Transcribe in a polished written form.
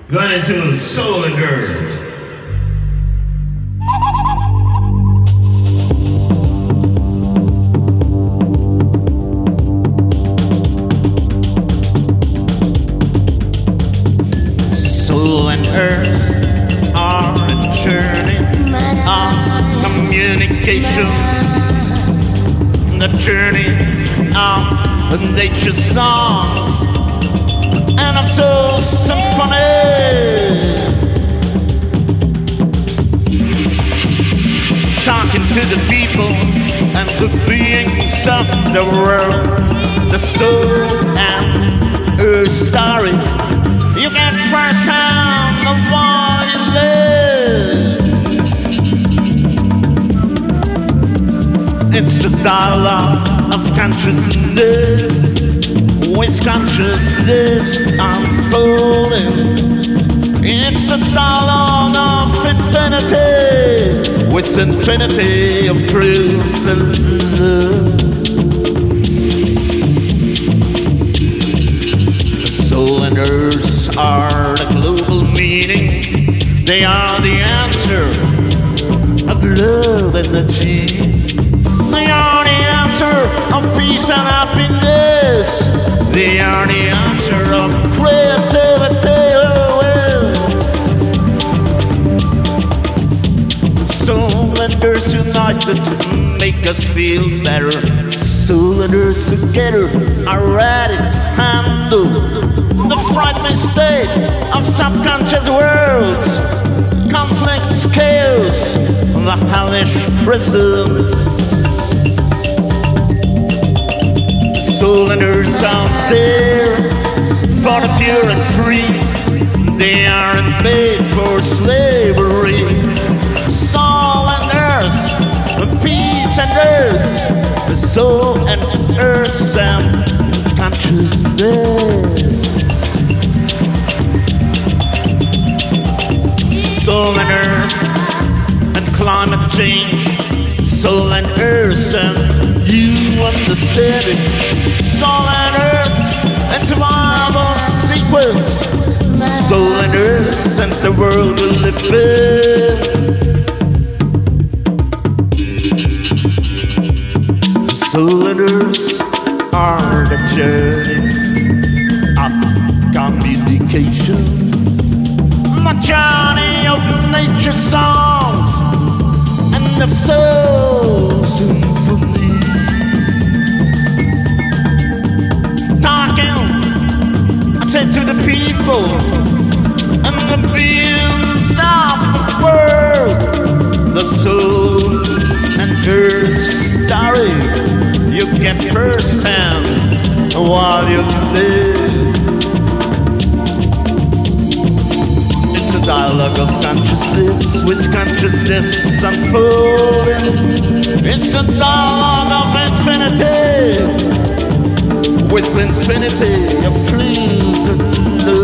Going into soul and earth. Soul and earth are a journey of communication. The journey of nature's songs and of soul symphony. Talking to the people and the beings of the world. The soul and earth story. You get first hand the one you live. It's the dialogue of consciousness, with consciousness unfolding. It's the dialogue of infinity, with infinity of truth and love. Soul and earth are the global meaning. They are the answer of love and achievement. They are the answer of peace and happiness. They are the answer of creativity. Soul and earth united to make us feel better. Soul and earth together are ready to handle the frightening state of subconscious worlds, conflicts, chaos, the hellish prison. Soul and earth out there for the pure and free. They aren't made for slavery. Soul and earth, peace and earth, soul and earth and consciousness. Soul and earth and climate change. Soul and earth and you understand it. Soul and earth and survival sequence. Soul and earth and the world we live in. Soul and earth are the journey of communication. The journey of nature's songs and of soul symphony. Talking, I said to the people and the beings of the world. The soul and earth story you get first hand while you live. It's a dialogue of consciousness with consciousness unfolding. It's a dialogue of infinity with infinity of truth and love.